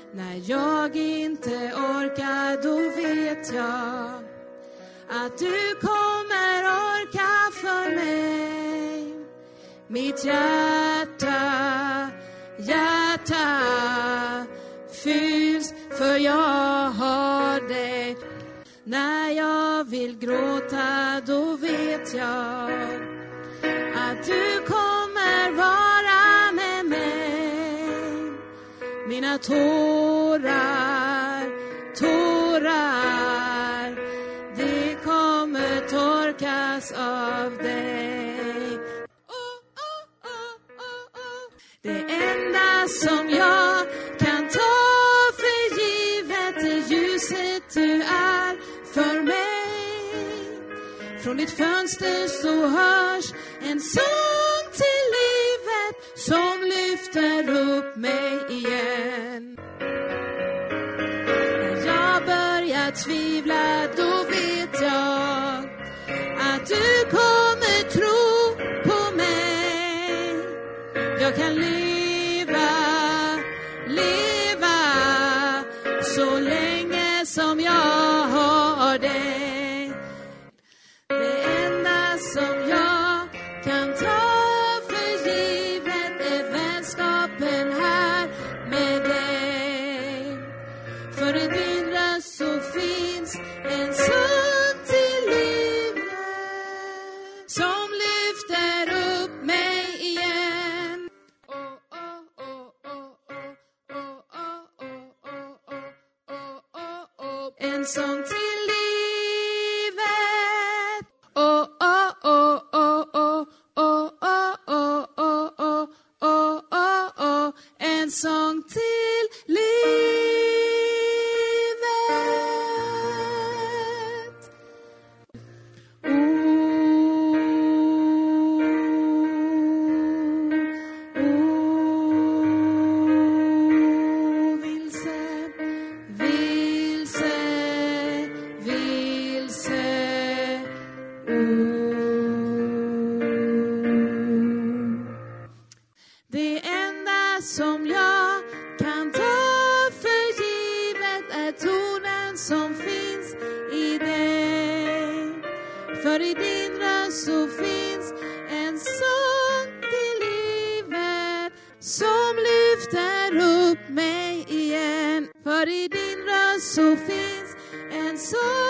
När jag inte orkar, då vet jag att du kommer orka för mig. Mitt hjärta fylls, för jag har dig. När jag vill gråta, då vet jag att du kommer vara med mig. Mina tårar, det kommer torkas av dig. Det enda som jag kan ta för givet är ljuset du är för mig. Från ditt fönster så hörs en sång till livet som lyfter upp mig igen. När jag börjar tvivla, då vet jag att du kommer tro på mig. Jag kan leva så länge som jag har dig. Det enda som jag kan ta för givet är vänskapen här med dig. För i din röst så finns en sång till livet som lyfter upp mig igen. En sång till livet. En sång till livet. Det enda som jag kan ta för givet är tonen som finns i dig. För i din röst så finns en sång till livet som lyfter upp mig igen. För i din röst så finns en sång